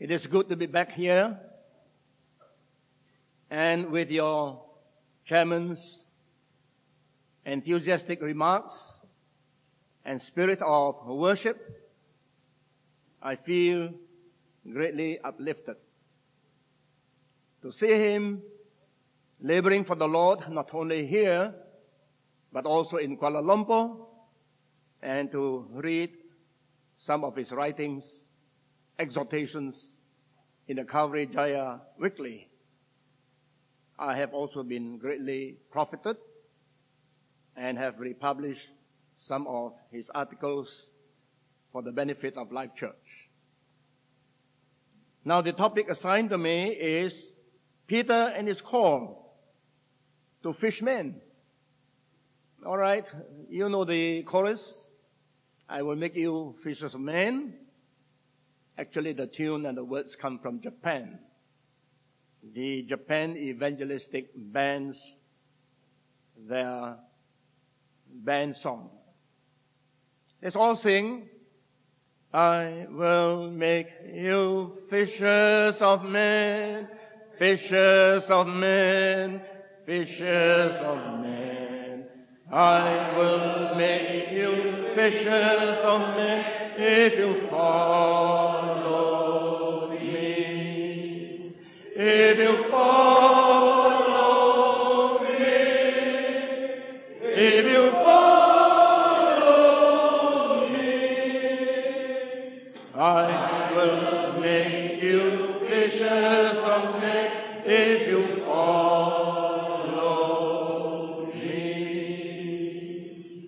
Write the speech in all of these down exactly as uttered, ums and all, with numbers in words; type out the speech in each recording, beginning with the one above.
It is good to be back here and with your chairman's enthusiastic remarks and spirit of worship. I feel greatly uplifted to see him laboring for the Lord, not only here, but also in Kuala Lumpur, and to read some of his writings, exhortations in the Calvary Jaya Weekly. I have also been greatly profited and have republished some of his articles for the benefit of Life Church. Now the topic assigned to me is Peter and his call to fish men. All right, you know the chorus. I will make you fishers of men. Actually, the tune and the words come from Japan. The Japan evangelistic bands, their band song. Let's all sing. I will make you fishers of men, fishers of men, fishers of men. I will make you fishers of men if you follow me. If you follow me, if you follow me, I will make you fishers of men if you follow me.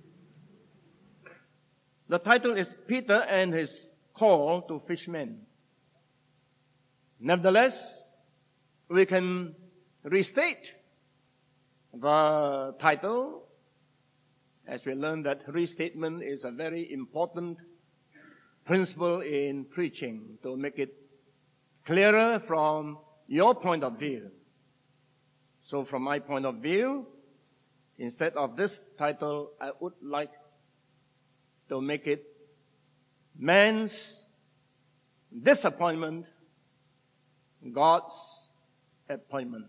The title is Peter and his call to fishermen. Nevertheless, we can restate the title as we learn that restatement is a very important principle in preaching to make it clearer from your point of view. So from my point of view, instead of this title, I would like to make it Man's Disappointment, God's Appointment.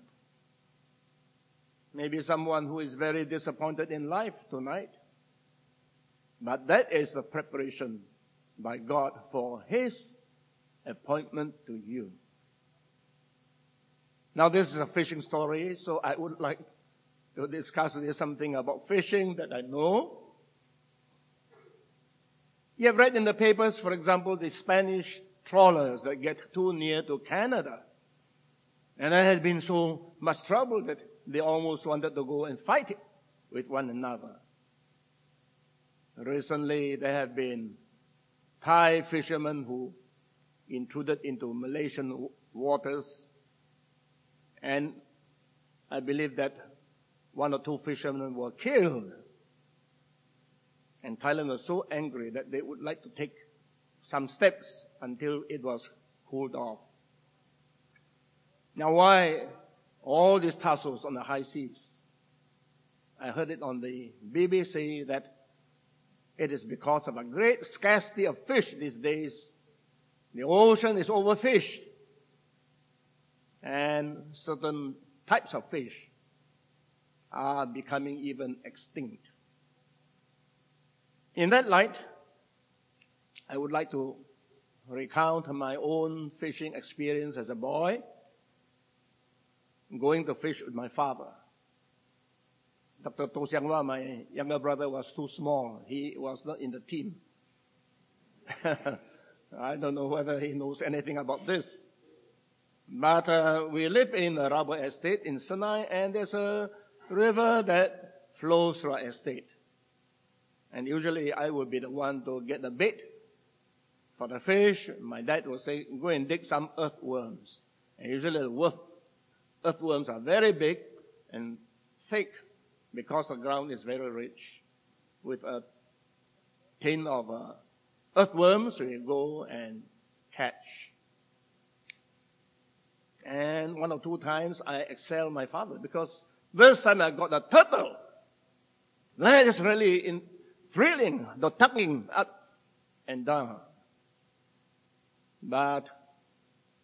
Maybe someone who is very disappointed in life tonight, but that is the preparation by God for His appointment to you. Now this is a fishing story, so I would like to discuss with you something about fishing that I know. You have read in the papers, for example, the Spanish trawlers that get too near to Canada. And there has been so much trouble that they almost wanted to go and fight it with one another. Recently, there have been Thai fishermen who intruded into Malaysian waters. And I believe that one or two fishermen were killed. And Thailand was so angry that they would like to take some steps until it was cooled off. Now why all these tussles on the high seas? I heard it on the B B C that it is because of a great scarcity of fish these days. The ocean is overfished. And certain types of fish are becoming even extinct. In that light, I would like to recount my own fishing experience as a boy, going to fish with my father. Doctor To Siang Wa, my younger brother, was too small. He was not in the team. I don't know whether he knows anything about this. But uh, we live in a rubber estate in Senai, and there's a river that flows through our estate. And usually I will be the one to get the bait for the fish. My dad will say, go and dig some earthworms. And usually the earthworms are very big and thick because the ground is very rich. With a tin of uh, earthworms, we go and catch. And one or two times I excel my father because this time I got a turtle. That is really in, thrilling, the tugging up and down. But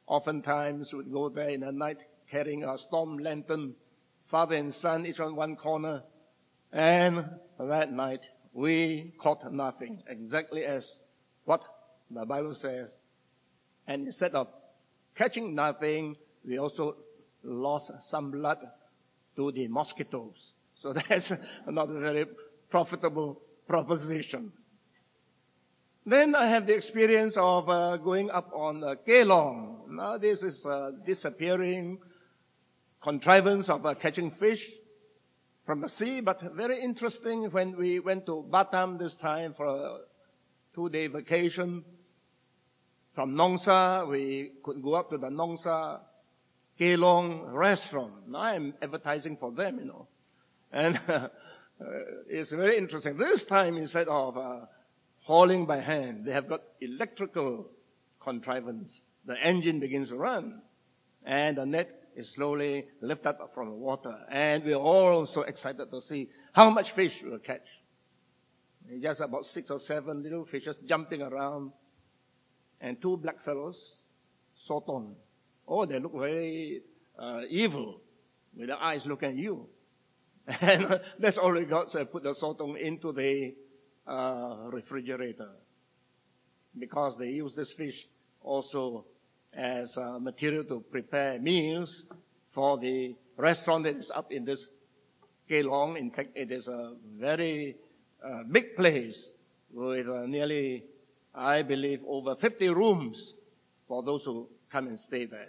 Oftentimes we'd go there in the night carrying a storm lantern, father and son, each on one corner. And that night we caught nothing, exactly as what the Bible says. And instead of catching nothing, we also lost some blood to the mosquitoes. So that's not a very profitable proposition. Then I have the experience of uh, going up on uh, Kelong. Now this is a disappearing contrivance of uh, catching fish from the sea, but very interesting when we went to Batam this time for a two-day vacation. From Nongsa, we could go up to the Nongsa Kelong restaurant. Now I'm advertising for them, you know. And uh, it's very interesting. This time, instead of uh, hauling by hand, they have got electrical contrivance. The engine begins to run, and the net is slowly lifted up from the water. And we're all so excited to see how much fish we'll catch. It's just about six or seven little fishes jumping around, and two black fellows, sotong. Oh, they look very uh, evil, with their eyes looking at you. And uh, that's all we got, so I put the sotong into the uh, refrigerator. Because they use this fish also as uh, material to prepare meals for the restaurant that is up in this Kelong. In fact, it is a very uh, big place with uh, nearly, I believe, over fifty rooms for those who come and stay there.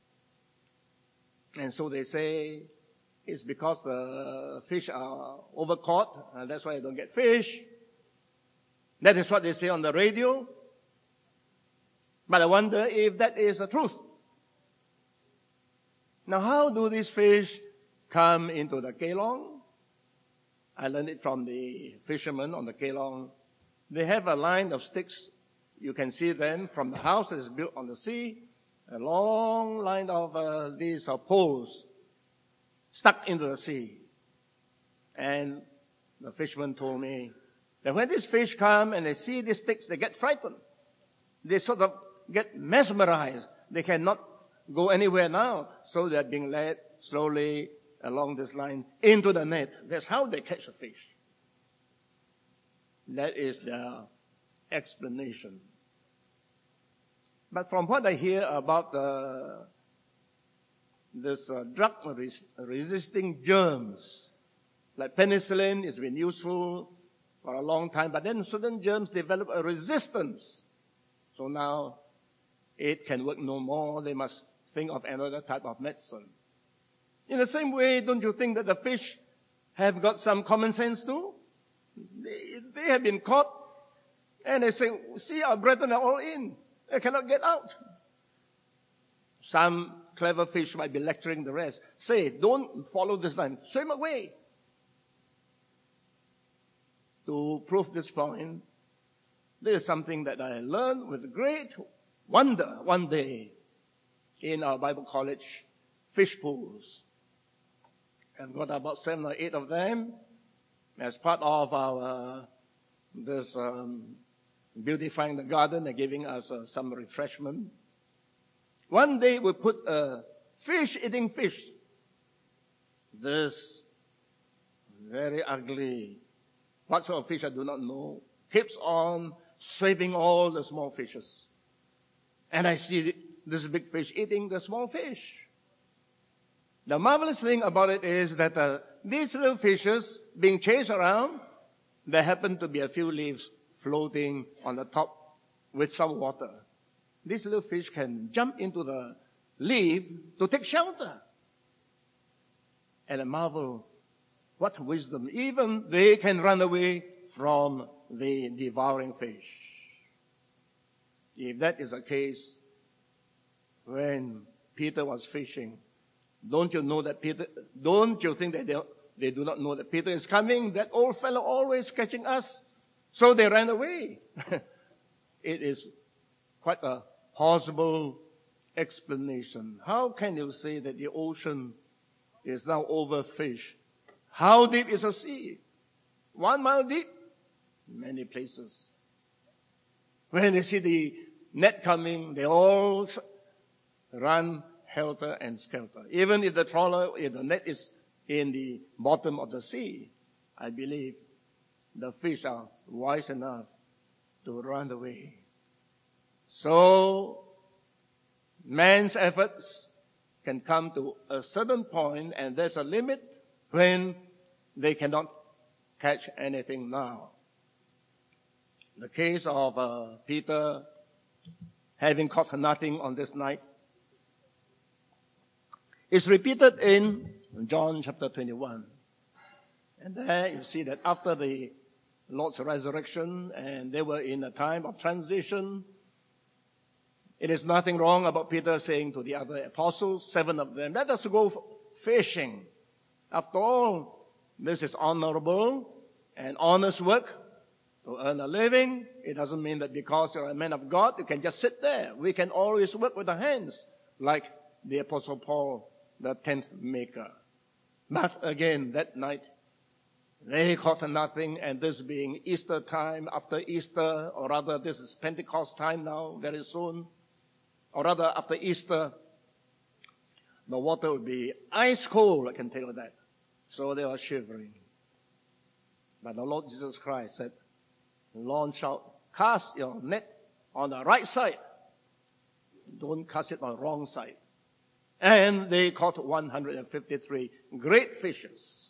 And so they say it's because the fish are overcaught, and that's why I don't get fish. That is what they say on the radio. But I wonder if that is the truth. Now, how do these fish come into the Kelong? I learned it from the fishermen on the Kelong. They have a line of sticks. You can see them from the house that is built on the sea. A long line of uh, these uh, poles stuck into the sea. And the fisherman told me that when these fish come and they see these sticks, they get frightened. They sort of get mesmerized. They cannot go anywhere now. So they're being led slowly along this line into the net. That's how they catch a fish. That is the explanation. But from what I hear about uh, this uh, drug-resisting germs, like penicillin has been useful for a long time, but then certain germs develop a resistance. So now it can work no more. They must think of another type of medicine. In the same way, don't you think that the fish have got some common sense too? They, they have been caught, and they say, see, our brethren are all in. They cannot get out. Some clever fish might be lecturing the rest. Say, don't follow this line. Swim away. To prove this point, there is something that I learned with great wonder one day in our Bible college fish pools. I've got about seven or eight of them as part of our this um, beautifying the garden and giving us uh, some refreshment. One day we put a fish eating fish. This very ugly, what sort of fish I do not know, keeps on sweeping all the small fishes. And I see this big fish eating the small fish. The marvelous thing about it is that uh, these little fishes being chased around, there happen to be a few leaves floating on the top with some water. These little fish can jump into the leaf to take shelter. And I marvel, what wisdom. Even they can run away from the devouring fish. If that is the case, when Peter was fishing, don't you know that Peter, don't you think that they, they do not know that Peter is coming? That old fellow always catching us. So they ran away. It is quite a plausible explanation. How can you say that the ocean is now overfished? How deep is the sea? One mile deep? Many places. When they see the net coming, they all run helter and skelter. Even if the trawler, if the net is in the bottom of the sea, I believe the fish are wise enough to run away. So, man's efforts can come to a certain point, and there's a limit when they cannot catch anything now. The case of uh, Peter having caught nothing on this night is repeated in John chapter twenty-one. And there you see that after the Lord's resurrection, and they were in a time of transition, it is nothing wrong about Peter saying to the other apostles, seven of them, let us go fishing. After all, this is honorable and honest work to earn a living. It doesn't mean that because you're a man of God, you can just sit there. We can always work with the hands, like the Apostle Paul, the tent maker. But again, that night, they caught nothing, and this being Easter time, after Easter, or rather this is Pentecost time now, very soon, or rather after Easter, the water would be ice cold, I can tell you that. So they were shivering. But the Lord Jesus Christ said, launch out, cast your net on the right side. Don't cast it on the wrong side. And they caught one hundred fifty-three great fishes.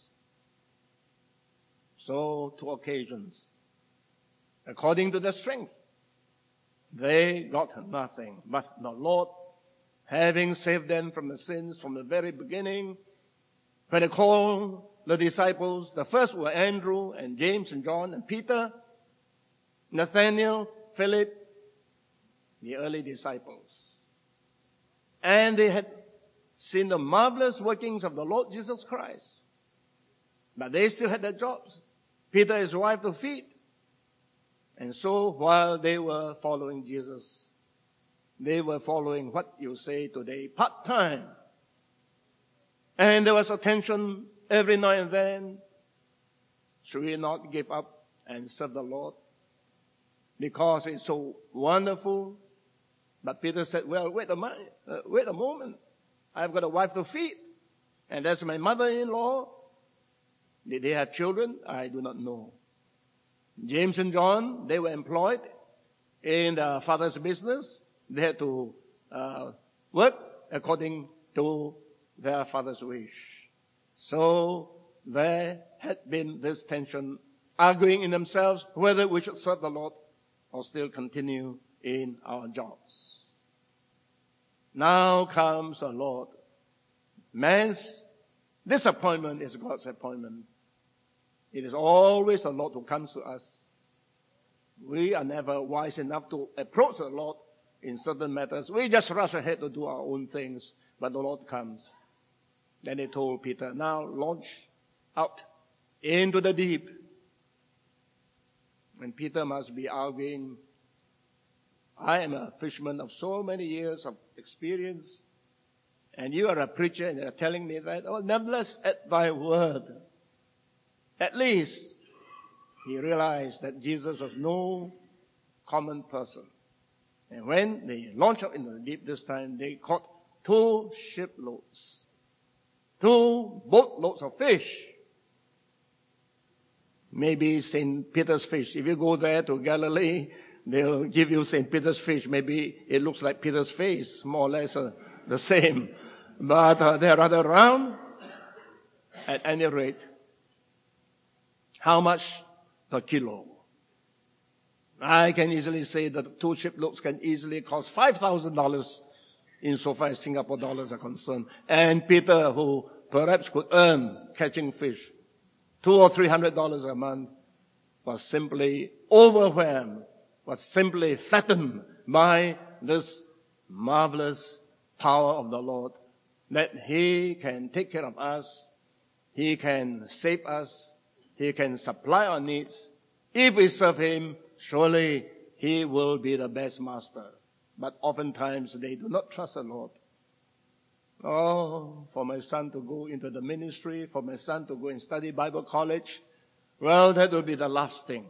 So, two occasions, according to their strength, they got nothing. But the Lord, having saved them from the sins from the very beginning, when they called the disciples, the first were Andrew and James and John and Peter, Nathanael, Philip, the early disciples. And they had seen the marvelous workings of the Lord Jesus Christ. But they still had their jobs. Peter, his wife to feed. And so while they were following Jesus, they were following what you say today, part-time. And there was a tension every now and then. Should we not give up and serve the Lord? Because it's so wonderful. But Peter said, well, wait a, moment, uh, wait a moment. I've got a wife to feed. And that's my mother-in-law. Did they have children? I do not know. James and John, they were employed in the father's business. They had to uh, work according to their father's wish. So there had been this tension, arguing in themselves whether we should serve the Lord or still continue in our jobs. Now comes the Lord. Man's disappointment is God's appointment. It is always the Lord who comes to us. We are never wise enough to approach the Lord in certain matters. We just rush ahead to do our own things, but the Lord comes. Then he told Peter, now launch out into the deep. And Peter must be arguing, I am a fisherman of so many years of experience, and you are a preacher and you're telling me that. Oh, nevertheless, at thy word. At least he realized that Jesus was no common person. And when they launched out into the deep this time, they caught two shiploads, two boatloads of fish. Maybe Saint Peter's fish. If you go there to Galilee, they'll give you Saint Peter's fish. Maybe it looks like Peter's face, more or less uh, the same. But uh, they're rather round. At any rate, how much per kilo? I can easily say that two shiploads can easily cost five thousand dollars insofar as Singapore dollars are concerned. And Peter, who perhaps could earn catching fish two or three hundred dollars a month, was simply overwhelmed, was simply fattened by this marvelous power of the Lord, that he can take care of us, he can save us, he can supply our needs. If we serve him, surely he will be the best master. But oftentimes they do not trust the Lord. Oh, for my son to go into the ministry, for my son to go and study Bible college, well, that will be the last thing.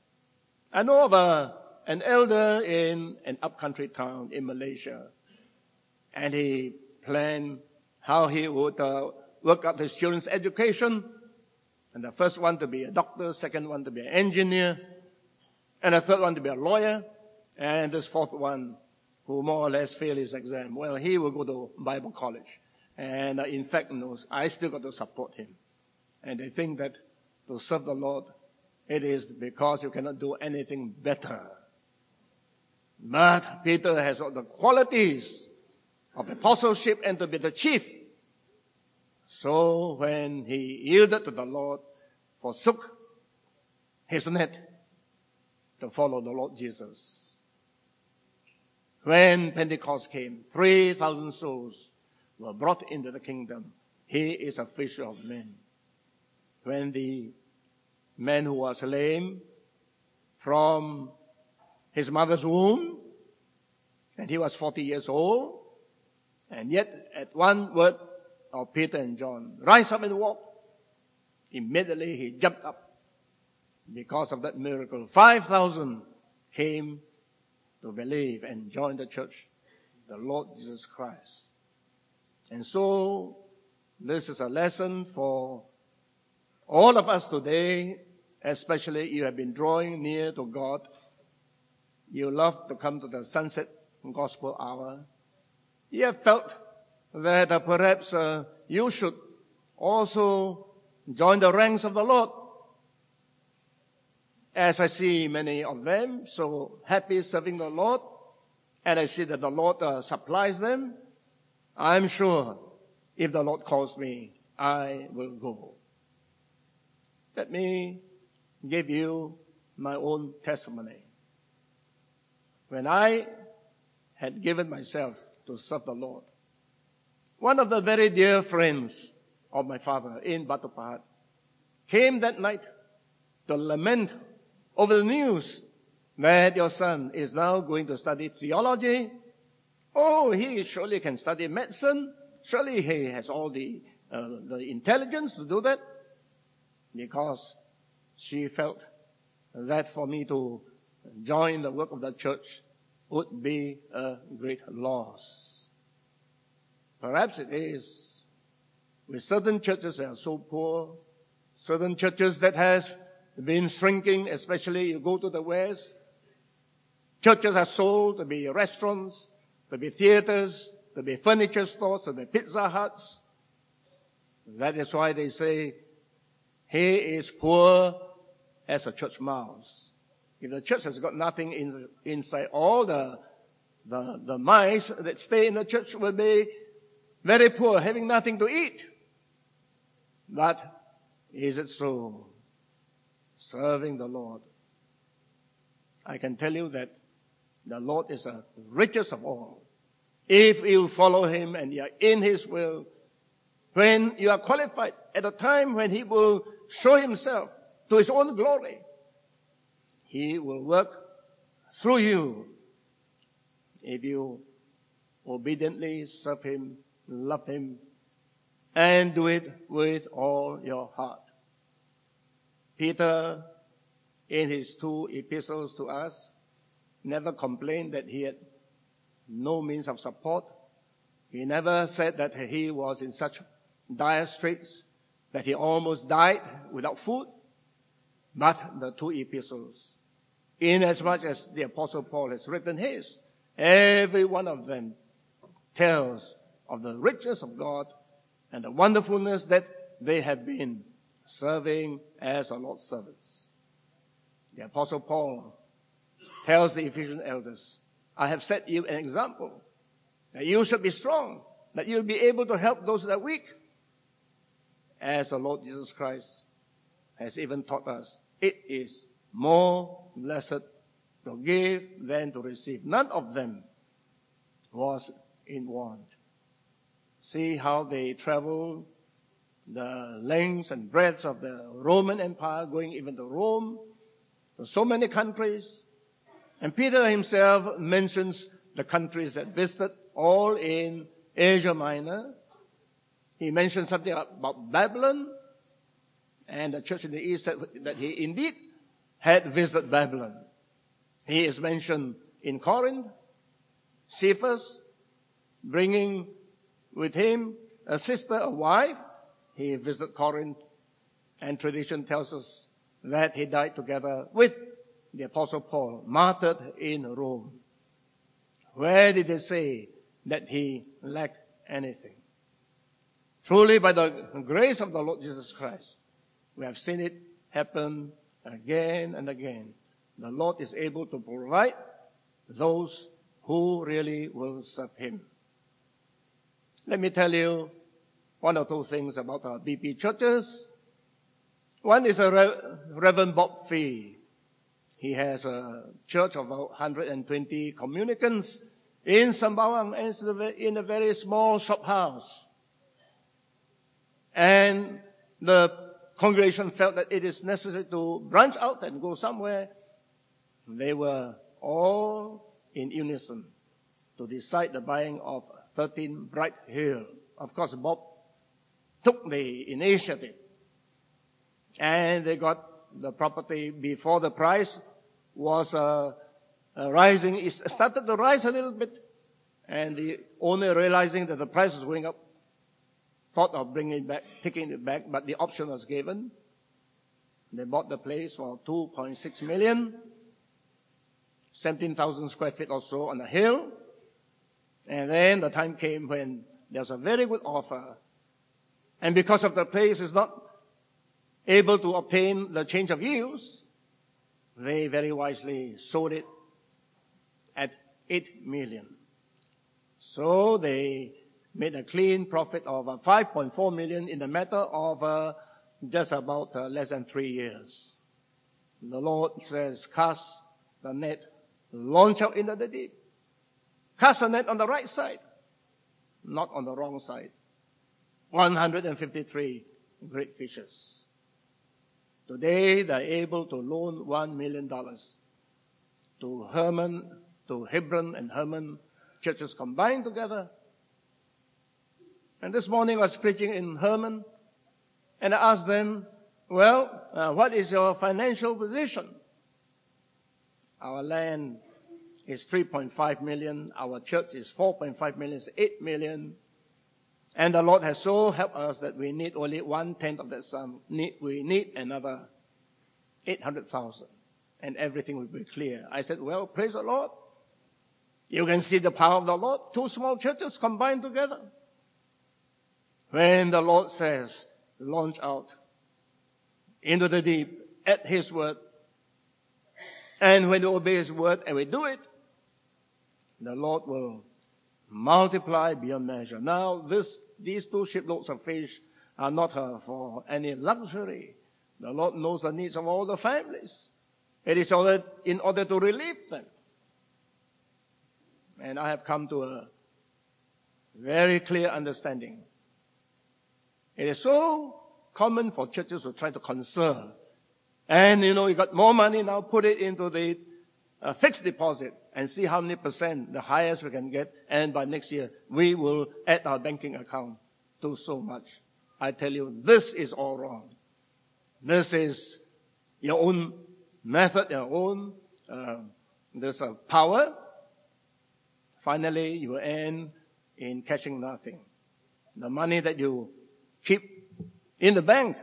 I know of a, an elder in an upcountry town in Malaysia. And he planned how he would uh, work up his children's education. And the first one to be a doctor, second one to be an engineer, and the third one to be a lawyer, and this fourth one who more or less failed his exam. Well, he will go to Bible college. And uh, in fact, no, I still got to support him. And they think that to serve the Lord, it is because you cannot do anything better. But Peter has all the qualities of apostleship and to be the chief. So when he yielded to the Lord, forsook his net to follow the Lord Jesus. When Pentecost came, three thousand souls were brought into the kingdom. He is a fisher of men. When the man who was lame from his mother's womb, and he was forty years old, and yet at one word of Peter and John, rise up and walk, immediately he jumped up. Because of that miracle, five thousand came to believe and join the church, the Lord Jesus Christ. And so, this is a lesson for all of us today, especially you have been drawing near to God. You love to come to the sunset gospel hour. You have felt that uh, perhaps uh, you should also join the ranks of the Lord. As I see many of them so happy serving the Lord, and I see that the Lord uh, supplies them, I'm sure if the Lord calls me, I will go. Let me give you my own testimony. When I had given myself to serve the Lord, one of the very dear friends of my father in Batu Pahat came that night to lament over the news that your son is now going to study theology. Oh, he surely can study medicine. Surely he has all the uh, the intelligence to do that. Because she felt that for me to join the work of the church would be a great loss. Perhaps it is. With certain churches that are so poor, certain churches that has been shrinking, especially you go to the West. Churches are sold to be restaurants, to be theaters, to be furniture stores, to be Pizza Huts. That is why they say, he is poor as a church mouse. If the church has got nothing in, inside, all the, the, the mice that stay in the church will be very poor, having nothing to eat. But is it so? Serving the Lord. I can tell you that the Lord is the richest of all. If you follow Him and you are in His will, when you are qualified at a time when He will show Himself to His own glory, He will work through you if you obediently serve Him, love Him, and do it with all your heart. Peter, in his two epistles to us, never complained that he had no means of support. He never said that he was in such dire straits that he almost died without food. But the two epistles, inasmuch as the Apostle Paul has written his, every one of them tells of the riches of God and the wonderfulness that they have been serving as the Lord's servants. The Apostle Paul tells the Ephesian elders, I have set you an example, that you should be strong, that you'll be able to help those that are weak, as the Lord Jesus Christ has even taught us. It is more blessed to give than to receive. None of them was in want. See how they traveled the lengths and breadths of the Roman Empire, going even to Rome, to so many countries. And Peter himself mentions the countries that visited, all in Asia Minor. He mentioned something about Babylon, and the church in the east said that he indeed had visited Babylon. He is mentioned in Corinth, Cephas, bringing with him a sister, a wife. He visited Corinth, and tradition tells us that he died together with the Apostle Paul, martyred in Rome. Where did they say that he lacked anything? Truly, by the grace of the Lord Jesus Christ, we have seen it happen again and again. The Lord is able to provide those who really will serve him. Let me tell you one or two things about our B P churches. One is a Reverend Bob Fee. He has a church of about one hundred twenty communicants in Sembawang, and in a very small shop house. And the congregation felt that it is necessary to branch out and go somewhere. They were all in unison to decide the buying of thirteen Bright Hill. Of course, Bob took the initiative, and they got the property before the price was uh, uh, rising. It started to rise a little bit, and the owner, realizing that the price was going up, thought of bringing it back, taking it back, but the option was given. They bought the place for two point six million, seventeen thousand square feet or so on a hill. And then the time came when there was a very good offer. And because of the place is not able to obtain the change of use, they very wisely sold it at eight million. So they made a clean profit of uh, five point four million in the matter of uh, just about uh, less than three years. The Lord says, cast the net, launch out into the deep. Cast the net on the right side, not on the wrong side. one hundred fifty-three great fishes. Today, they're able to loan one million dollars to Herman, to Hebron and Herman churches combined together. And this morning I was preaching in Herman, and I asked them, well, uh, what is your financial position? Our land is three point five million. Our church is four point five million, it's eight million. And the Lord has so helped us that we need only one-tenth of that sum. We need another eight hundred thousand, and everything will be clear. I said, well, praise the Lord. You can see the power of the Lord. Two small churches combined together. When the Lord says, launch out into the deep at His word, and when we obey His word and we do it, the Lord will multiply beyond measure. Now, this, these two shiploads of fish are not uh, for any luxury. The Lord knows the needs of all the families. It is ordered in order to relieve them. And I have come to a very clear understanding. It is so common for churches to try to conserve. And, you know, you got more money now, put it into the uh, fixed deposit and see how many percent, the highest we can get. And by next year, we will add our banking account to so much. I tell you, this is all wrong. This is your own method, your own, uh, there's a power. Finally, you will end in catching nothing. The money that you keep in the bank,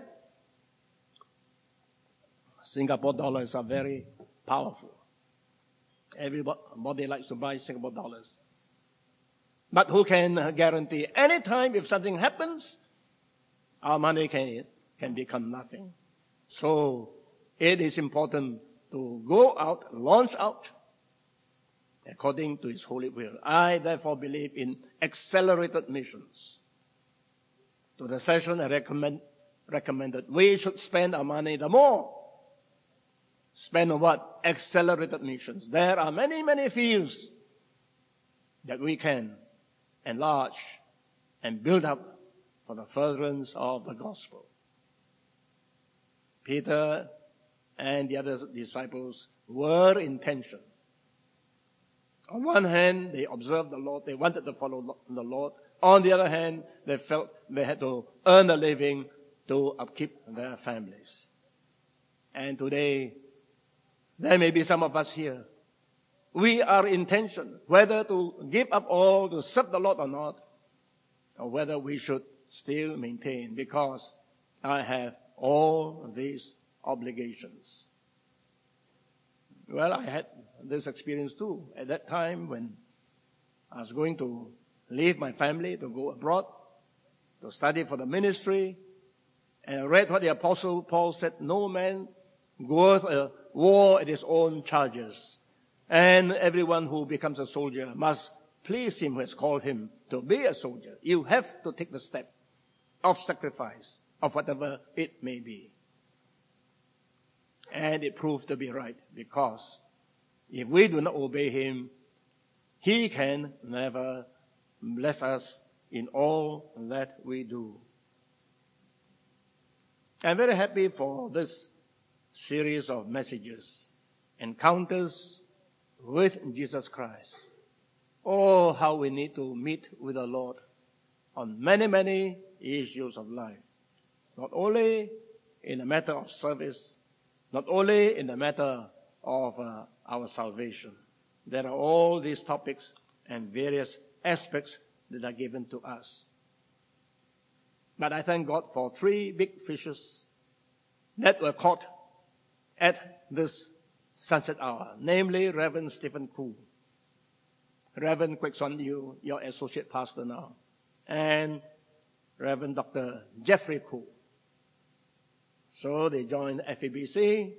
Singapore dollars are very powerful. Everybody likes to buy Singapore dollars. But who can guarantee anytime if something happens, our money can, can become nothing. So it is important to go out, launch out, according to His holy will. I therefore believe in accelerated missions. To the session, I recommend, recommended we should spend our money the more. Spend on what? Accelerated missions. There are many, many fields that we can enlarge and build up for the furtherance of the gospel. Peter and the other disciples were in tension. On one hand, they observed the Lord. They wanted to follow the Lord. On the other hand, they felt they had to earn a living to upkeep their families. And today, there may be some of us here. we are in tension whether to give up all to serve the Lord or not, or whether we should still maintain, because I have all these obligations. Well, I had this experience too. At that time when I was going to leave my family to go abroad, to study for the ministry, and I read what the Apostle Paul said, no man goeth a war at his own charges. And everyone who becomes a soldier must please him who has called him to be a soldier. You have to take the step of sacrifice, of whatever it may be. And it proved to be right, because if we do not obey him, he can never bless us in all that we do. I'm very happy for this series of messages, encounters with Jesus Christ. Oh, how we need to meet with the Lord on many, many issues of life. Not only in the matter of service, not only in the matter of uh, our salvation. There are all these topics and various aspects that are given to us. But I thank God for three big fishes that were caught at this sunset hour, namely Reverend Stephen Koo, Reverend Kwek Suan Yu, your associate pastor now, and Reverend Doctor Jeffrey Koo. So they joined F E B C.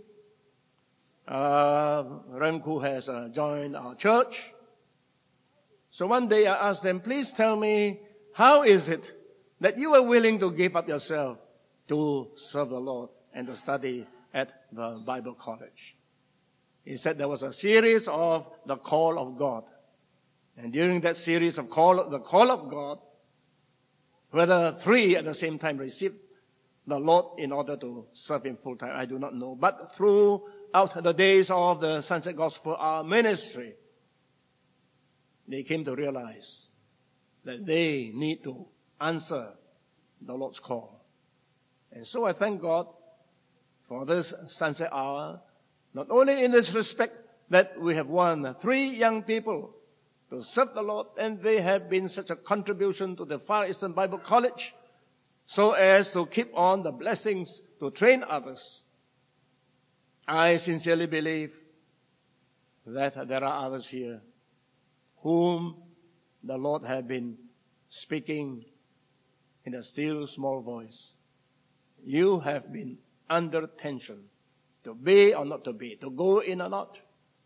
Uh, Reverend Koo has uh, joined our church. So one day I asked them, please tell me, how is it that you are willing to give up yourself to serve the Lord and to study at the Bible college? He said there was a series of the call of God. And during that series of call, the call of God, whether three at the same time received the Lord in order to serve him full time, I do not know. But throughout the days of the Sunset Gospel Hour ministry, they came to realize that they need to answer the Lord's call. And so I thank God for this Sunset Hour, not only in this respect that we have won three young people to serve the Lord, and they have been such a contribution to the Far Eastern Bible College, so as to keep on the blessings to train others. I sincerely believe that there are others here whom the Lord has been speaking in a still small voice. You have been under tension to be or not to be, to go in or not.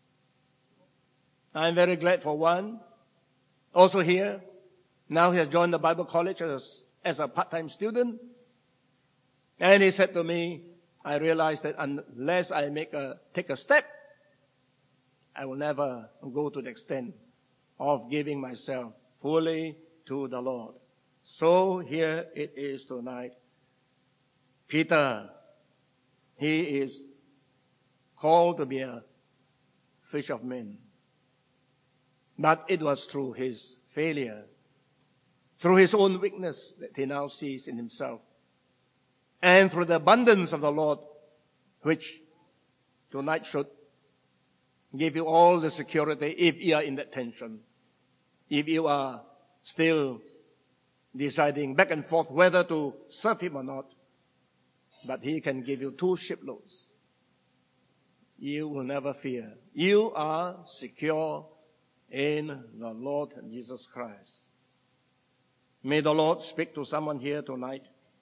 I'm very glad for one, also here. Now he has joined the Bible college as, as a part-time student. And he said to me, I realized that unless I make a, take a step, I will never go to the extent of giving myself fully to the Lord. So here it is tonight. Peter, he is called to be a fish of men. But it was through his failure, through his own weakness that he now sees in himself, and through the abundance of the Lord, which tonight should give you all the security if you are in that tension, if you are still deciding back and forth whether to serve him or not. But he can give you two shiploads. You will never fear. You are secure in the Lord Jesus Christ. May the Lord speak to someone here tonight.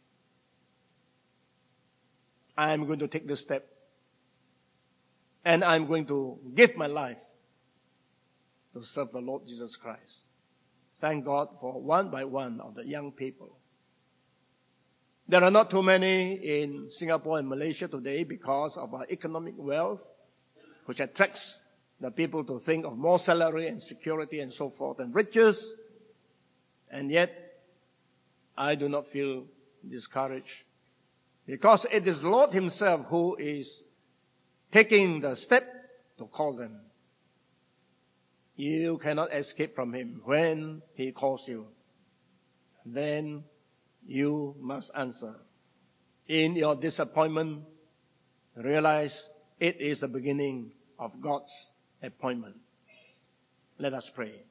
I am going to take this step, and I'm going to give my life to serve the Lord Jesus Christ. Thank God for one by one of the young people. There are not too many in Singapore and Malaysia today because of our economic wealth, which attracts the people to think of more salary and security and so forth and riches. And yet, I do not feel discouraged, because it is Lord himself who is taking the step to call them. You cannot escape from him when he calls you. Then you must answer. In your disappointment, realize it is the beginning of God's appointment. Let us pray.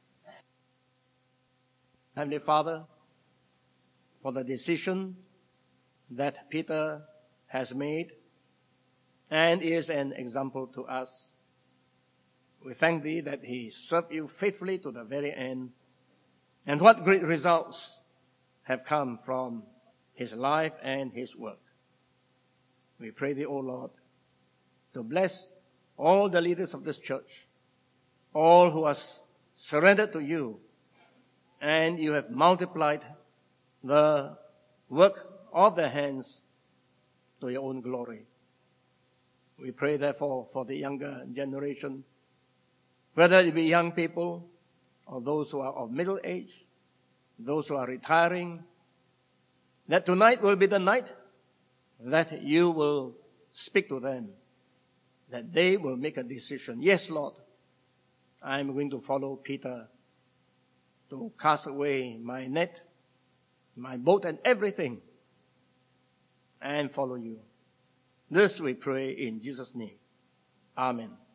Heavenly Father, for the decision that Peter has made and is an example to us, we thank Thee that he served You faithfully to the very end, and what great results have come from his life and his work. We pray Thee, O Lord, to bless all the leaders of this church, all who are surrendered to You, and You have multiplied the work of their hands to Your own glory. We pray, therefore, for the younger generation, whether it be young people or those who are of middle age, those who are retiring, that tonight will be the night that You will speak to them, that they will make a decision. Yes, Lord, I'm going to follow Peter, to cast away my net, my boat, and everything, and follow You. This we pray in Jesus' name. Amen.